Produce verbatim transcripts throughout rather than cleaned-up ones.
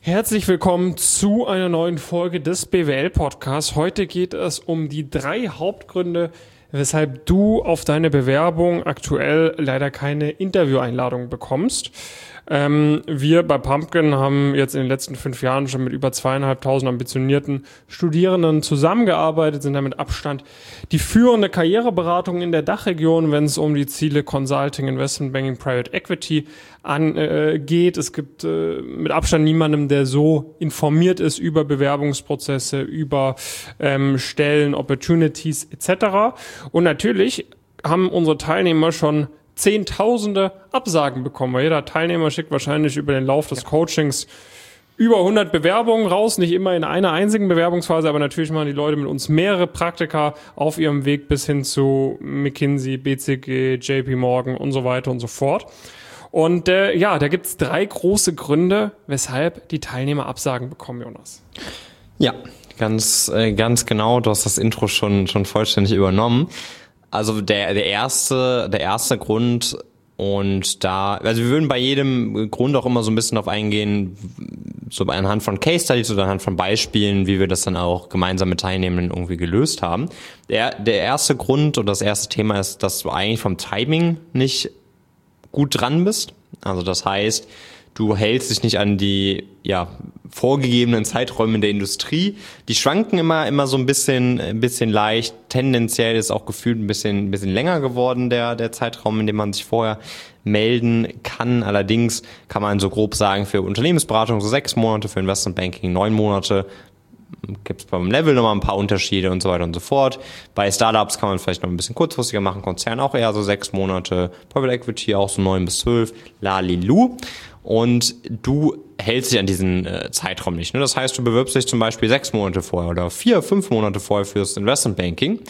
Herzlich willkommen zu einer neuen Folge des B W L-Podcasts. Heute geht es um die drei Hauptgründe, weshalb du auf deine Bewerbung aktuell leider keine Intervieweinladung bekommst. Ähm, wir bei Pumpkin haben jetzt in den letzten fünf Jahren schon mit über zweieinhalbtausend ambitionierten Studierenden zusammengearbeitet, sind damit Abstand die führende Karriereberatung in der Dachregion, wenn es um die Ziele Consulting, Investment Banking, Private Equity angeht. Es gibt äh, mit Abstand niemandem, der so informiert ist über Bewerbungsprozesse, über ähm, Stellen, Opportunities et cetera. Und natürlich haben unsere Teilnehmer schon Zehntausende Absagen bekommen, weil jeder Teilnehmer schickt wahrscheinlich über den Lauf des Coachings über hundert Bewerbungen raus, nicht immer in einer einzigen Bewerbungsphase, aber natürlich machen die Leute mit uns mehrere Praktika auf ihrem Weg bis hin zu McKinsey, B C G, J P Morgan und so weiter und so fort. Und äh, ja, da gibt's drei große Gründe, weshalb die Teilnehmer Absagen bekommen, Jonas. Ja, ganz äh, ganz genau, du hast das Intro schon schon vollständig übernommen. Also der der erste der erste Grund, und da, also wir würden bei jedem Grund auch immer so ein bisschen darauf eingehen, so anhand von Case Studies oder anhand von Beispielen, wie wir das dann auch gemeinsam mit Teilnehmenden irgendwie gelöst haben. Der der erste Grund und das erste Thema ist, dass du eigentlich vom Timing nicht gut dran bist. Also das heißt, du hältst dich nicht an die ja vorgegebenen Zeiträume in der Industrie. Die schwanken immer immer so ein bisschen ein bisschen leicht. Tendenziell ist auch gefühlt ein bisschen ein bisschen länger geworden der der Zeitraum, in dem man sich vorher melden kann. Allerdings kann man so grob sagen, für Unternehmensberatung so sechs Monate, für Investment Banking neun Monate. Gibt es beim Level nochmal ein paar Unterschiede und so weiter und so fort. Bei Startups kann man vielleicht noch ein bisschen kurzfristiger machen, Konzern auch eher so sechs Monate, Private Equity auch so neun bis zwölf, Lalilu. Und du hältst dich an diesen äh, Zeitraum nicht. Ne? Das heißt, du bewirbst dich zum Beispiel sechs Monate vorher oder vier, fünf Monate vorher fürs Investment Banking.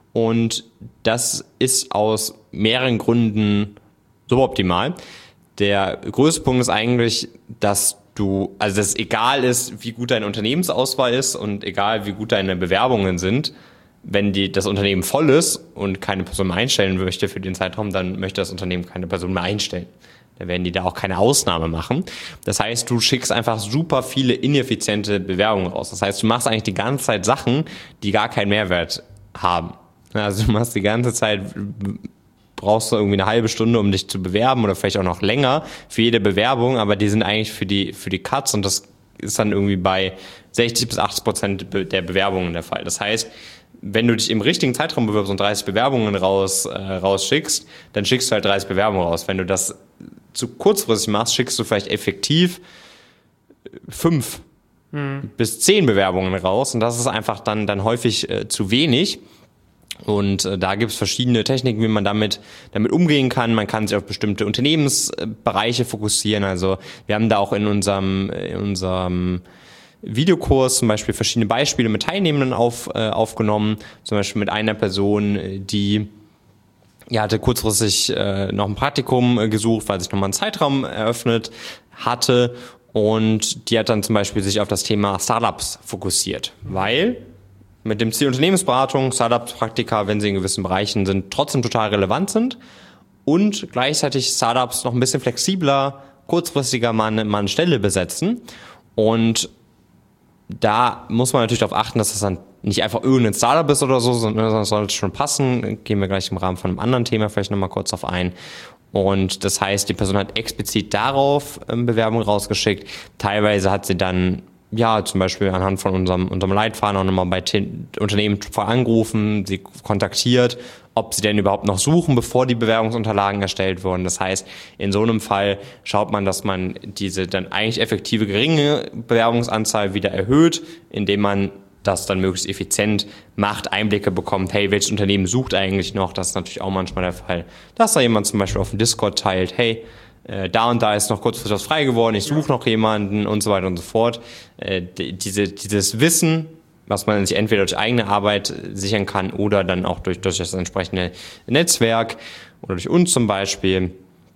Und das ist aus mehreren Gründen suboptimal. Der größte Punkt ist eigentlich, dass du, also dass es egal ist, wie gut deine Unternehmensauswahl ist und egal, wie gut deine Bewerbungen sind, wenn die, das Unternehmen voll ist und keine Person mehr einstellen möchte für den Zeitraum, dann möchte das Unternehmen keine Person mehr einstellen. Da werden die da auch keine Ausnahme machen. Das heißt, du schickst einfach super viele ineffiziente Bewerbungen raus. Das heißt, du machst eigentlich die ganze Zeit Sachen, die gar keinen Mehrwert haben. Also du machst die ganze Zeit, brauchst du irgendwie eine halbe Stunde, um dich zu bewerben oder vielleicht auch noch länger für jede Bewerbung, aber die sind eigentlich für die für die Cuts, und das ist dann irgendwie bei sechzig bis achtzig Prozent der Bewerbungen der Fall. Das heißt, wenn du dich im richtigen Zeitraum bewirbst und dreißig Bewerbungen raus äh, rausschickst, dann schickst du halt dreißig Bewerbungen raus. Wenn du das zu kurzfristig machst, schickst du vielleicht effektiv fünf hm. bis zehn Bewerbungen raus, und das ist einfach dann dann häufig äh, zu wenig. Und äh, da gibt es verschiedene Techniken, wie man damit damit umgehen kann. Man kann sich auf bestimmte Unternehmensbereiche fokussieren. Also wir haben da auch in unserem in unserem Videokurs zum Beispiel verschiedene Beispiele mit Teilnehmenden auf, äh, aufgenommen. Zum Beispiel mit einer Person, die ja hatte kurzfristig äh, noch ein Praktikum äh, gesucht, weil sich nochmal ein Zeitraum eröffnet hatte. Und die hat dann zum Beispiel sich auf das Thema Startups fokussiert, weil mit dem Ziel Unternehmensberatung, Startup-Praktika, wenn sie in gewissen Bereichen sind, trotzdem total relevant sind und gleichzeitig Startups noch ein bisschen flexibler, kurzfristiger mal eine, mal eine Stelle besetzen. Und da muss man natürlich darauf achten, dass das dann nicht einfach irgendein Startup ist oder so, sondern das sollte schon passen. Gehen wir gleich im Rahmen von einem anderen Thema vielleicht nochmal kurz auf ein. Und das heißt, die Person hat explizit darauf ähm, Bewerbungen rausgeschickt. Teilweise hat sie dann ja, zum Beispiel anhand von unserem, unserem Leitfaden auch nochmal bei T- Unternehmen angerufen, sie kontaktiert, ob sie denn überhaupt noch suchen, bevor die Bewerbungsunterlagen erstellt wurden. Das heißt, in so einem Fall schaut man, dass man diese dann eigentlich effektive geringe Bewerbungsanzahl wieder erhöht, indem man das dann möglichst effizient macht, Einblicke bekommt, hey, welches Unternehmen sucht eigentlich noch? Das ist natürlich auch manchmal der Fall, dass da jemand zum Beispiel auf dem Discord teilt, hey, da und da ist noch kurzfristig was frei geworden, ich suche noch jemanden und so weiter und so fort. Äh, diese, dieses Wissen, was man sich entweder durch eigene Arbeit sichern kann oder dann auch durch, durch das entsprechende Netzwerk oder durch uns zum Beispiel,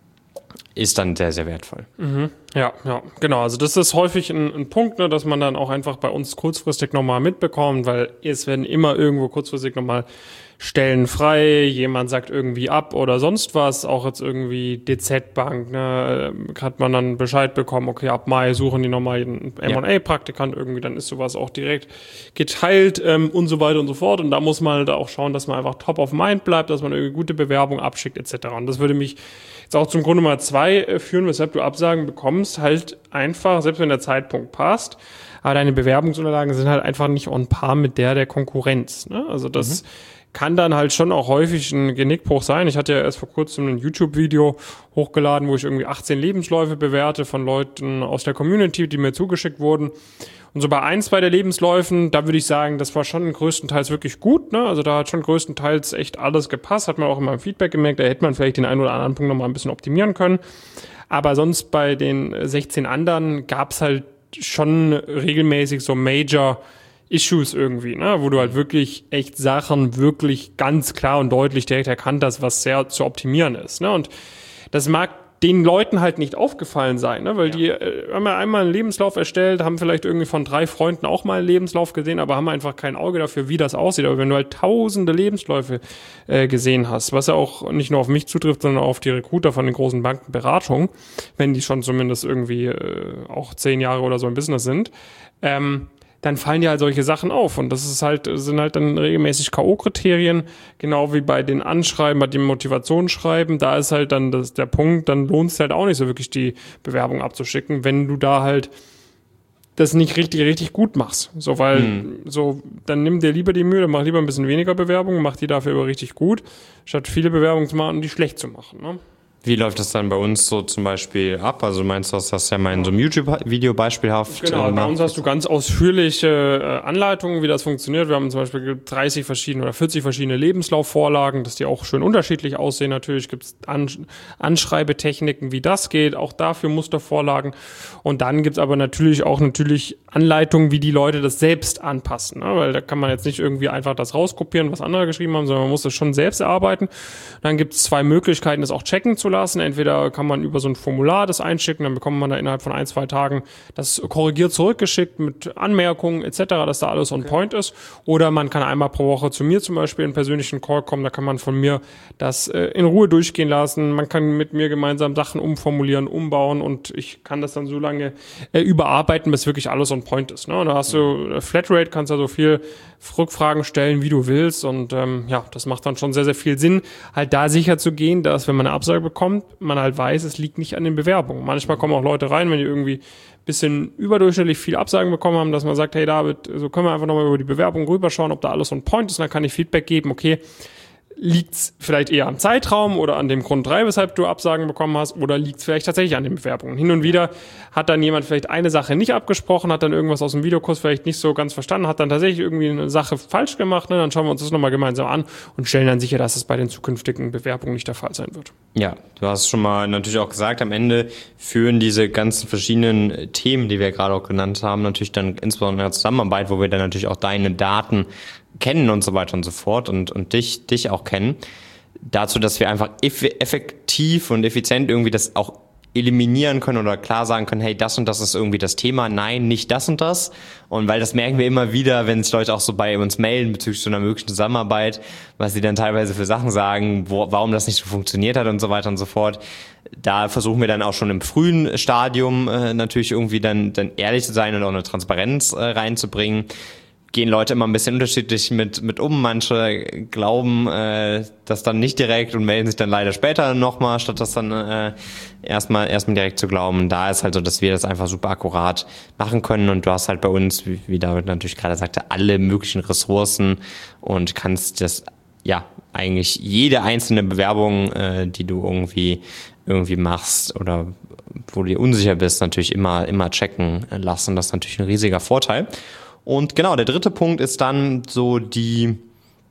ist dann sehr, sehr wertvoll. Mhm. Ja, ja, genau. Also das ist häufig ein, ein Punkt, ne, dass man dann auch einfach bei uns kurzfristig nochmal mitbekommt, weil es werden immer irgendwo kurzfristig nochmal Stellen frei, jemand sagt irgendwie ab oder sonst was, auch jetzt irgendwie D Z-Bank, ne, hat man dann Bescheid bekommen, okay, ab Mai suchen die nochmal einen M und A-Praktikant irgendwie, dann ist sowas auch direkt geteilt ähm, und so weiter und so fort. Und da muss man da auch schauen, dass man einfach top of mind bleibt, dass man irgendwie gute Bewerbung abschickt et cetera. Und das würde mich jetzt auch zum Grund Nummer zwei äh, führen, weshalb du Absagen bekommst, halt einfach, selbst wenn der Zeitpunkt passt, aber deine Bewerbungsunterlagen sind halt einfach nicht on par mit der der Konkurrenz. Ne? Also das mhm. kann dann halt schon auch häufig ein Genickbruch sein. Ich hatte ja erst vor kurzem ein YouTube-Video hochgeladen, wo ich irgendwie achtzehn Lebensläufe bewerte von Leuten aus der Community, die mir zugeschickt wurden. Und so bei ein, zwei der Lebensläufen, da würde ich sagen, das war schon größtenteils wirklich gut, ne? Also da hat schon größtenteils echt alles gepasst, hat man auch in meinem Feedback gemerkt, da hätte man vielleicht den einen oder anderen Punkt nochmal ein bisschen optimieren können. Aber sonst bei den sechzehn anderen gab es halt schon regelmäßig so Major Issues irgendwie, ne, wo du halt wirklich echt Sachen wirklich ganz klar und deutlich direkt erkannt hast, was sehr zu optimieren ist, ne, und das mag den Leuten halt nicht aufgefallen sein, ne, weil ja. die äh, haben ja einmal einen Lebenslauf erstellt, haben vielleicht irgendwie von drei Freunden auch mal einen Lebenslauf gesehen, aber haben einfach kein Auge dafür, wie das aussieht. Aber wenn du halt tausende Lebensläufe äh, gesehen hast, was ja auch nicht nur auf mich zutrifft, sondern auch auf die Recruiter von den großen Bankenberatungen, wenn die schon zumindest irgendwie äh, auch zehn Jahre oder so im Business sind, ähm, dann fallen dir halt solche Sachen auf. Und das ist halt, sind halt dann regelmäßig K O-Kriterien, genau wie bei den Anschreiben, bei dem Motivationsschreiben. Da ist halt dann das, der Punkt, dann lohnt es halt auch nicht so wirklich, die Bewerbung abzuschicken, wenn du da halt das nicht richtig, richtig gut machst. So, weil, hm. so, dann nimm dir lieber die Mühe, mach lieber ein bisschen weniger Bewerbungen, mach die dafür aber richtig gut, statt viele Bewerbungen zu machen und die schlecht zu machen, ne? Wie läuft das dann bei uns so zum Beispiel ab? Also meinst du, hast das ja mal in so einem YouTube-Video beispielhaft Genau, äh, bei uns hast du ganz ausführliche äh, Anleitungen, wie das funktioniert. Wir haben zum Beispiel dreißig verschiedene oder vierzig verschiedene Lebenslaufvorlagen, dass die auch schön unterschiedlich aussehen. Natürlich gibt es An- Anschreibetechniken, wie das geht, auch dafür Mustervorlagen. Und dann gibt es aber natürlich auch natürlich Anleitungen, wie die Leute das selbst anpassen, ne? Weil da kann man jetzt nicht irgendwie einfach das rauskopieren, was andere geschrieben haben, sondern man muss das schon selbst erarbeiten. Dann gibt es zwei Möglichkeiten, das auch checken zu lassen. Entweder kann man über so ein Formular das einschicken, dann bekommt man da innerhalb von ein, zwei Tagen das korrigiert zurückgeschickt mit Anmerkungen et cetera, dass da alles on okay. point ist. Oder man kann einmal pro Woche zu mir zum Beispiel in einen persönlichen Call kommen, da kann man von mir das äh, in Ruhe durchgehen lassen. Man kann mit mir gemeinsam Sachen umformulieren, umbauen und ich kann das dann so lange äh, überarbeiten, bis wirklich alles on point ist. Ne? Und da hast du äh, Flatrate, kannst ja so viel Rückfragen stellen, wie du willst und ähm, ja, das macht dann schon sehr, sehr viel Sinn, halt da sicher zu gehen, dass wenn man eine Absage bekommt, man halt weiß, es liegt nicht an den Bewerbungen. Manchmal kommen auch Leute rein, wenn die irgendwie ein bisschen überdurchschnittlich viel Absagen bekommen haben, dass man sagt, hey David, so können wir einfach nochmal über die Bewerbung rüberschauen, ob da alles on point ist, und dann kann ich Feedback geben, okay, liegt's vielleicht eher am Zeitraum oder an dem Grund drei, weshalb du Absagen bekommen hast, oder liegt's vielleicht tatsächlich an den Bewerbungen? Hin und wieder hat dann jemand vielleicht eine Sache nicht abgesprochen, hat dann irgendwas aus dem Videokurs vielleicht nicht so ganz verstanden, hat dann tatsächlich irgendwie eine Sache falsch gemacht, ne? Dann schauen wir uns das nochmal gemeinsam an und stellen dann sicher, dass es bei den zukünftigen Bewerbungen nicht der Fall sein wird. Ja, du hast schon mal natürlich auch gesagt, am Ende führen diese ganzen verschiedenen Themen, die wir gerade auch genannt haben, natürlich dann insbesondere in der Zusammenarbeit, wo wir dann natürlich auch deine Daten kennen und so weiter und so fort und, und dich, dich auch kennen, dazu, dass wir einfach effektiv und effizient irgendwie das auch eliminieren können oder klar sagen können, hey, das und das ist irgendwie das Thema, nein, nicht das und das. Und weil das merken wir immer wieder, wenn sich Leute auch so bei uns melden bezüglich so einer möglichen Zusammenarbeit, was sie dann teilweise für Sachen sagen, wo, warum das nicht so funktioniert hat und so weiter und so fort. Da versuchen wir dann auch schon im frühen Stadium äh, natürlich irgendwie dann, dann ehrlich zu sein und auch eine Transparenz äh, reinzubringen. Gehen Leute immer ein bisschen unterschiedlich mit mit um. Manche glauben äh, das dann nicht direkt und melden sich dann leider später nochmal, statt das dann äh, erstmal erstmal direkt zu glauben. Da ist halt so, dass wir das einfach super akkurat machen können und du hast halt bei uns, wie, wie David natürlich gerade sagte, alle möglichen Ressourcen und kannst das, ja, eigentlich jede einzelne Bewerbung, äh, die du irgendwie irgendwie machst oder wo du dir unsicher bist, natürlich immer immer checken lassen. Das ist natürlich ein riesiger Vorteil. Und genau, der dritte Punkt ist dann so die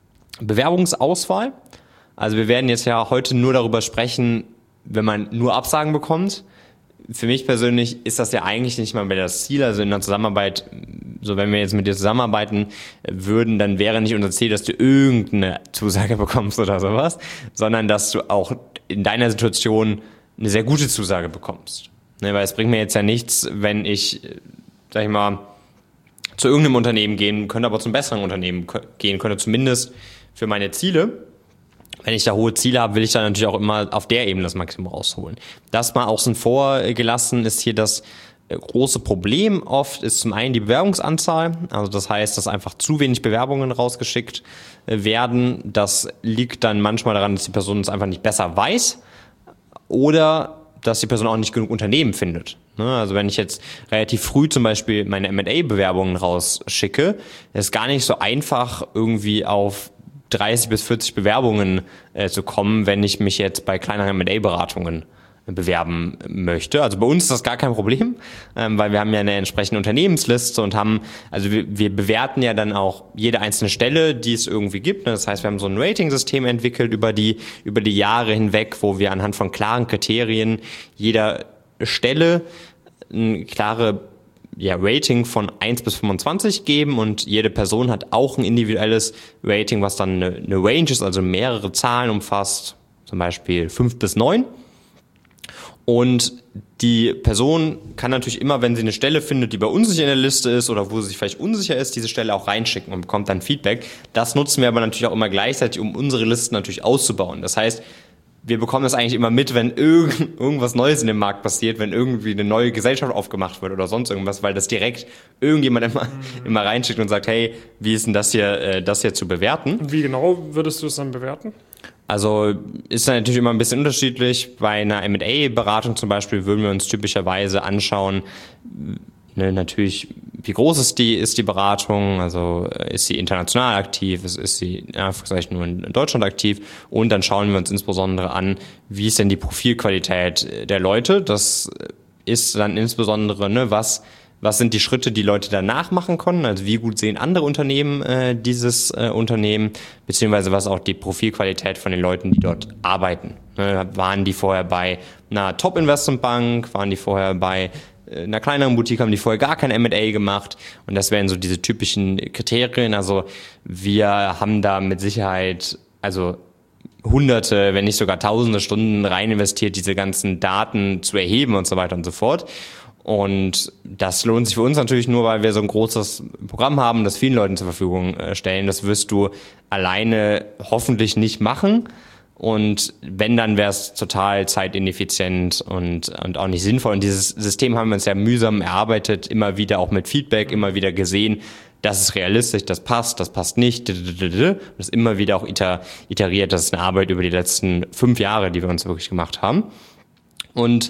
Bewerbungsauswahl. Also wir werden jetzt ja heute nur darüber sprechen, wenn man nur Absagen bekommt. Für mich persönlich ist das ja eigentlich nicht mal mehr das Ziel. Also in der Zusammenarbeit, so wenn wir jetzt mit dir zusammenarbeiten würden, dann wäre nicht unser Ziel, dass du irgendeine Zusage bekommst oder sowas, sondern dass du auch in deiner Situation eine sehr gute Zusage bekommst. Ne, weil es bringt mir jetzt ja nichts, wenn ich, sag ich mal, zu irgendeinem Unternehmen gehen könnte, aber zum besseren Unternehmen gehen könnte, zumindest für meine Ziele. Wenn ich da hohe Ziele habe, will ich dann natürlich auch immer auf der Ebene das Maximum rausholen. Das mal außen vor gelassen ist hier das große Problem oft, ist zum einen die Bewerbungsanzahl. Also das heißt, dass einfach zu wenig Bewerbungen rausgeschickt werden. Das liegt dann manchmal daran, dass die Person es einfach nicht besser weiß oder dass die Person auch nicht genug Unternehmen findet. Also wenn ich jetzt relativ früh zum Beispiel meine M und A-Bewerbungen rausschicke, ist es gar nicht so einfach, irgendwie auf dreißig bis vierzig Bewerbungen äh, zu kommen, wenn ich mich jetzt bei kleineren M und A-Beratungen bewerben möchte. Also bei uns ist das gar kein Problem, ähm, weil wir haben ja eine entsprechende Unternehmensliste und haben, also wir, wir bewerten ja dann auch jede einzelne Stelle, die es irgendwie gibt. Das heißt, wir haben so ein Rating-System entwickelt über die, über die Jahre hinweg, wo wir anhand von klaren Kriterien jeder Stelle eine klare ja, Rating von eins bis fünfundzwanzig geben und jede Person hat auch ein individuelles Rating, was dann eine, eine Range ist, also mehrere Zahlen umfasst, zum Beispiel fünf bis neun. Und die Person kann natürlich immer, wenn sie eine Stelle findet, die bei uns nicht in der Liste ist oder wo sie sich vielleicht unsicher ist, diese Stelle auch reinschicken und bekommt dann Feedback. Das nutzen wir aber natürlich auch immer gleichzeitig, um unsere Listen natürlich auszubauen. Das heißt, wir bekommen das eigentlich immer mit, wenn irgend, irgendwas Neues in dem Markt passiert, wenn irgendwie eine neue Gesellschaft aufgemacht wird oder sonst irgendwas, weil das direkt irgendjemand immer, mhm. immer reinschickt und sagt, hey, wie ist denn das hier, äh, das hier zu bewerten? Und wie genau würdest du es dann bewerten? Also ist dann natürlich immer ein bisschen unterschiedlich. Bei einer M und A-Beratung zum Beispiel würden wir uns typischerweise anschauen, ne, natürlich, wie groß ist die, ist die Beratung, also ist sie international aktiv, ist, ist sie in Anführungszeichen nur in Deutschland aktiv und dann schauen wir uns insbesondere an, wie ist denn die Profilqualität der Leute. Das ist dann insbesondere, ne, was Was sind die Schritte, die Leute danach machen können? Also wie gut sehen andere Unternehmen äh, dieses äh, Unternehmen? Beziehungsweise was auch die Profilqualität von den Leuten, die dort arbeiten. Ne, waren die vorher bei einer Top-Investment-Bank? Waren die vorher bei äh, einer kleineren Boutique? Haben die vorher gar kein M und A gemacht? Und das wären so diese typischen Kriterien. Also wir haben da mit Sicherheit, also Hunderte, wenn nicht sogar Tausende Stunden rein investiert, diese ganzen Daten zu erheben und so weiter und so fort. Und das lohnt sich für uns natürlich nur, weil wir so ein großes Programm haben, das vielen Leuten zur Verfügung stellen. Das wirst du alleine hoffentlich nicht machen. Und wenn, dann wäre es total zeitineffizient und, und auch nicht sinnvoll. Und dieses System haben wir uns ja mühsam erarbeitet, immer wieder auch mit Feedback, immer wieder gesehen, das ist realistisch, das passt, das passt nicht. Das immer wieder auch iteriert. Das ist eine Arbeit über die letzten fünf Jahre, die wir uns wirklich gemacht haben. Und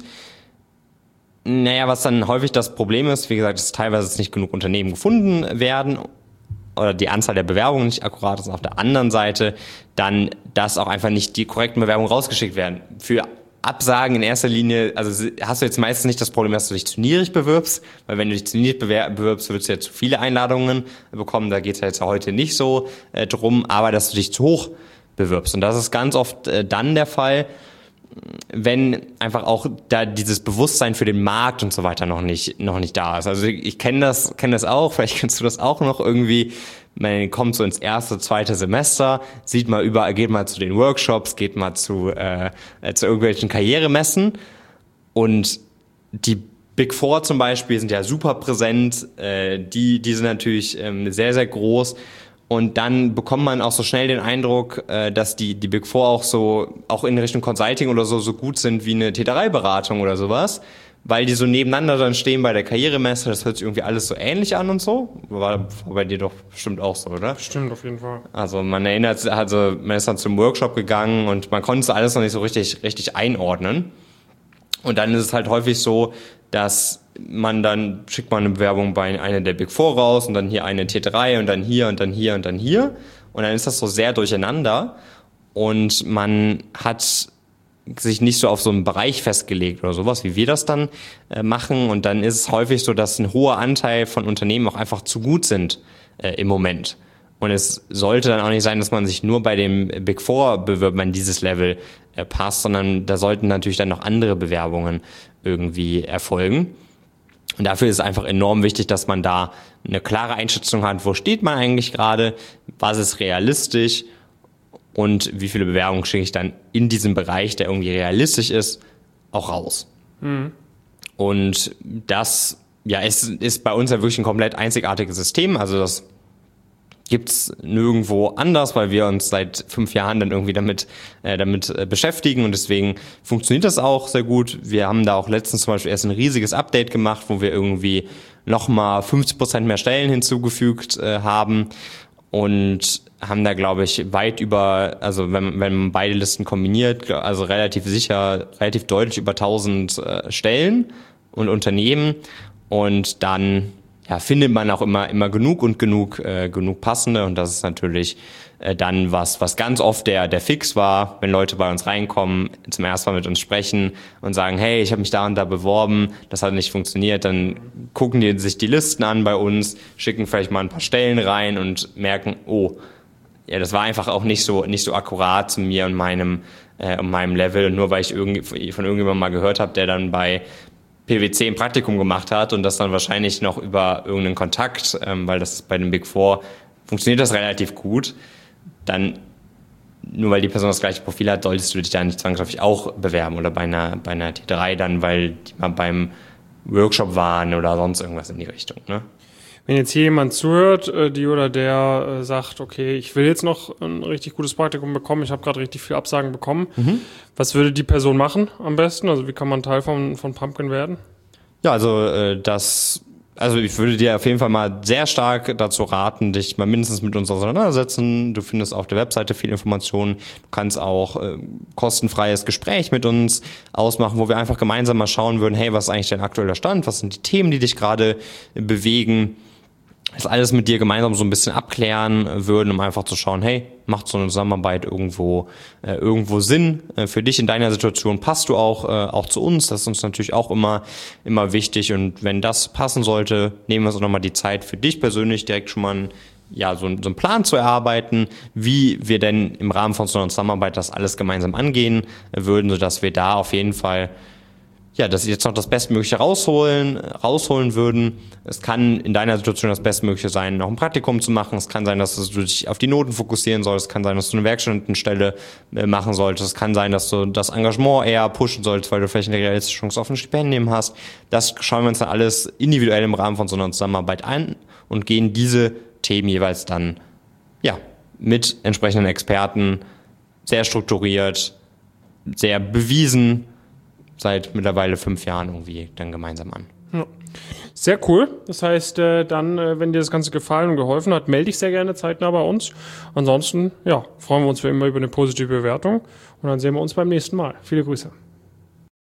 naja, was dann häufig das Problem ist, wie gesagt, dass teilweise nicht genug Unternehmen gefunden werden oder die Anzahl der Bewerbungen nicht akkurat ist. Auf der anderen Seite dann, dass auch einfach nicht die korrekten Bewerbungen rausgeschickt werden. Für Absagen in erster Linie, also hast du jetzt meistens nicht das Problem, dass du dich zu niedrig bewirbst, weil wenn du dich zu niedrig bewirbst, würdest du ja zu viele Einladungen bekommen. Da geht es ja jetzt heute nicht so äh, drum, aber dass du dich zu hoch bewirbst. Und das ist ganz oft äh, dann der Fall, wenn einfach auch da dieses Bewusstsein für den Markt und so weiter noch nicht noch nicht da ist. Also ich, ich kenne das kenne das auch, vielleicht kennst du das auch noch irgendwie. Man kommt so ins erste, zweite Semester, sieht mal überall, geht mal zu den Workshops, geht mal zu äh, zu irgendwelchen Karrieremessen und die Big Four zum Beispiel sind ja super präsent, äh, die die sind natürlich ähm, sehr sehr groß. Und dann bekommt man auch so schnell den Eindruck, dass die die Big Four auch so auch in Richtung Consulting oder so so gut sind wie eine T drei Beratung oder sowas, weil die so nebeneinander dann stehen bei der Karrieremesse. Das hört sich irgendwie alles so ähnlich an und so. War bei dir doch bestimmt auch so, oder? Stimmt, auf jeden Fall. Also man erinnert sich, also man ist dann zum Workshop gegangen und man konnte alles noch nicht so richtig richtig einordnen. Und dann ist es halt häufig so, dass man dann schickt man eine Bewerbung bei einer der Big Four raus und dann hier eine T drei und dann hier und dann hier und dann hier. Und dann ist das so sehr durcheinander und man hat sich nicht so auf so einen Bereich festgelegt oder sowas, wie wir das dann äh, machen. Und dann ist es häufig so, dass ein hoher Anteil von Unternehmen auch einfach zu gut sind äh, im Moment. Und es sollte dann auch nicht sein, dass man sich nur bei dem Big Four bewirbt, wenn dieses Level äh, passt, sondern da sollten natürlich dann noch andere Bewerbungen irgendwie erfolgen. Und dafür ist es einfach enorm wichtig, dass man da eine klare Einschätzung hat, wo steht man eigentlich gerade, was ist realistisch und wie viele Bewerbungen schicke ich dann in diesem Bereich, der irgendwie realistisch ist, auch raus. Mhm. Und das ja, ist, ist bei uns ja wirklich ein komplett einzigartiges System. Also das gibt's nirgendwo anders, weil wir uns seit fünf Jahren dann irgendwie damit, äh, damit äh, beschäftigen und deswegen funktioniert das auch sehr gut. Wir haben da auch letztens zum Beispiel erst ein riesiges Update gemacht, wo wir irgendwie nochmal fünfzig Prozent mehr Stellen hinzugefügt äh, haben und haben da, glaube ich, weit über, also wenn, wenn man beide Listen kombiniert, also relativ sicher, relativ deutlich über tausend äh, Stellen und Unternehmen und dann ja, findet man auch immer immer genug und genug äh, genug passende und das ist natürlich äh, dann was was ganz oft der der Fix war, wenn Leute bei uns reinkommen, zum ersten Mal mit uns sprechen und sagen, hey, ich habe mich da und da beworben, das hat nicht funktioniert, dann gucken die sich die Listen an bei uns, schicken vielleicht mal ein paar Stellen rein und merken, oh, ja, das war einfach auch nicht so nicht so akkurat zu mir und meinem äh, und meinem Level und nur weil ich irgendwie von irgendjemandem mal gehört habe, der dann bei P W C ein Praktikum gemacht hat und das dann wahrscheinlich noch über irgendeinen Kontakt, ähm, weil das bei den Big Four funktioniert das relativ gut, dann nur weil die Person das gleiche Profil hat, solltest du dich da nicht zwangsläufig auch bewerben oder bei einer, bei einer T drei dann, weil die mal beim Workshop waren oder sonst irgendwas in die Richtung, ne? Wenn jetzt hier jemand zuhört, die oder der sagt, okay, ich will jetzt noch ein richtig gutes Praktikum bekommen, ich habe gerade richtig viel Absagen bekommen, mhm. was würde die Person machen am besten? Also wie kann man Teil von, von Pumpkin werden? Ja, also das, also ich würde dir auf jeden Fall mal sehr stark dazu raten, dich mal mindestens mit uns auseinandersetzen. Du findest auf der Webseite viel Informationen. Du kannst auch äh, kostenfreies Gespräch mit uns ausmachen, wo wir einfach gemeinsam mal schauen würden, hey, was ist eigentlich dein aktueller Stand? Was sind die Themen, die dich gerade bewegen? Das alles mit dir gemeinsam so ein bisschen abklären würden, um einfach zu schauen, hey, macht so eine Zusammenarbeit irgendwo äh, irgendwo Sinn äh, für dich in deiner Situation? Passt du auch äh, auch zu uns? Das ist uns natürlich auch immer immer wichtig und wenn das passen sollte, nehmen wir uns auch nochmal die Zeit für dich persönlich direkt schon mal ein, ja, so, so einen Plan zu erarbeiten, wie wir denn im Rahmen von so einer Zusammenarbeit das alles gemeinsam angehen äh, würden, sodass wir da auf jeden Fall ja, dass sie jetzt noch das Bestmögliche rausholen, rausholen würden. Es kann in deiner Situation das Bestmögliche sein, noch ein Praktikum zu machen. Es kann sein, dass du dich auf die Noten fokussieren solltest. Es kann sein, dass du eine Werkstudentenstelle machen solltest. Es kann sein, dass du das Engagement eher pushen solltest, weil du vielleicht eine realistische Chance auf ein Stipendium hast. Das schauen wir uns dann alles individuell im Rahmen von so einer Zusammenarbeit an und gehen diese Themen jeweils dann, ja, mit entsprechenden Experten sehr strukturiert, sehr bewiesen, seit mittlerweile fünf Jahren irgendwie dann gemeinsam an. Ja. Sehr cool. Das heißt, äh, dann, äh, wenn dir das Ganze gefallen und geholfen hat, melde dich sehr gerne zeitnah bei uns. Ansonsten, ja, freuen wir uns wie immer über eine positive Bewertung und dann sehen wir uns beim nächsten Mal. Viele Grüße.